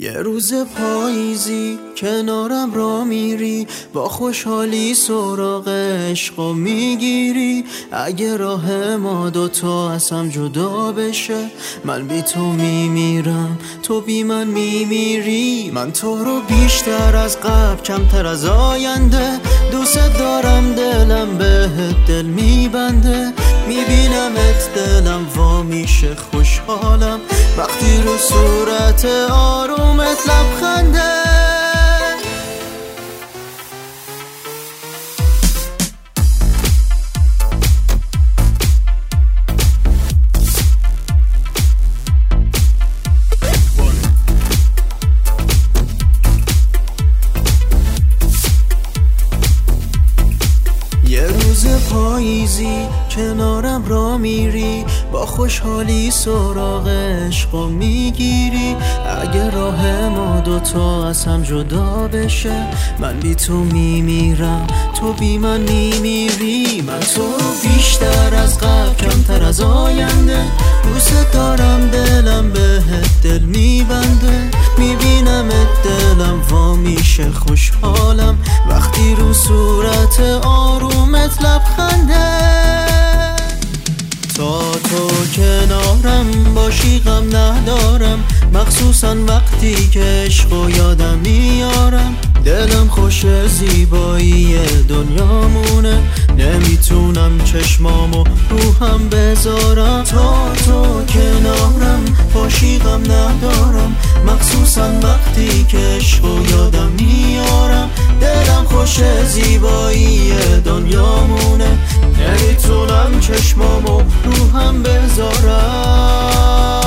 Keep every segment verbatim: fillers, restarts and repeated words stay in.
یه روز پاییزی کنارم را میری، با خوشحالی سراغ عشقو میگیری. اگه راه ما دوتا از هم جدا بشه، من بی تو میمیرم، تو بی من میمیری. من تو رو بیشتر از قبل، کمتر از آینده دوست دارم، دلم بهت دل میبنده. میبینمت دلم وا میشه، خوشحالم وقتی رو صورت آرومت لبخنده. یه روز پاییزی کنارم را میری، با خوشحالی سراغ عشقو میگیری. اگه راه ما دوتا از هم جدا بشه، من بی تو میمیرم، تو بی من میمیری. من تو رو بیشتر از قبل، کمتر از آینده دوست دارم، دلم بهت دل میبنده. میبینمت دلم وا میشه، خوشحالم وقتی رو صورت آرومت لبخنده. تا تو کنارم باشی غم ندارم، مخصوصا وقتی که عشقو یادم میارم. دلم خوش زیبایی دنیامونه، نمیتونم چشمامو روحم بذارم. تا تو کنارم باشی غم ندارم، مخصوصا وقتی که عشقو یادم میارم. دلم خوش زیبایی دنیامونه، نمیتونم چشمامو روحم بذارم.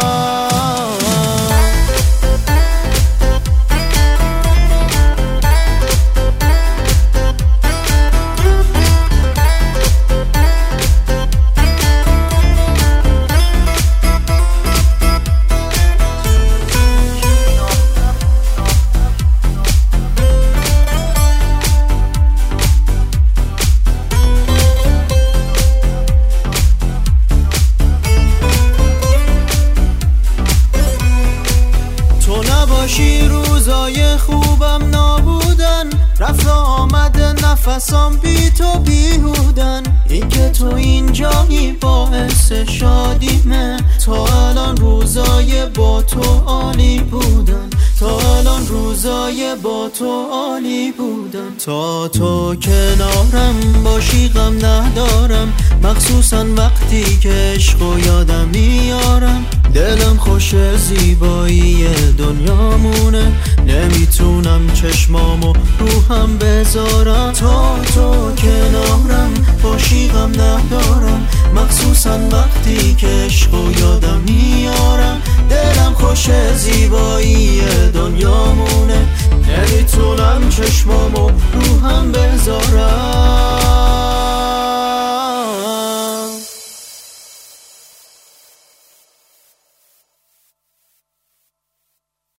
باشی روزای خوبم نابودن، رفت و آمده نفسام بی تو بیهودن. این که تو اینجایی باعث شادیمه، تا الان روزای با تو عالی بودن، تا الان روزای با تو عالی بودن. تا تو کنارم باشی غم ندارم، مخصوصا وقتی که عشقو یادم میارم. دلم خوش زیبایی دنیامونه، نمیتونم چشمامو روحم بذارم. تا تو کنارم باشی غم ندارم، مخصوصا وقتی که عشقو یادم میارم. دلم خوش زیبایی دنیامونه، نمیتونم چشمامو روحم بذارم.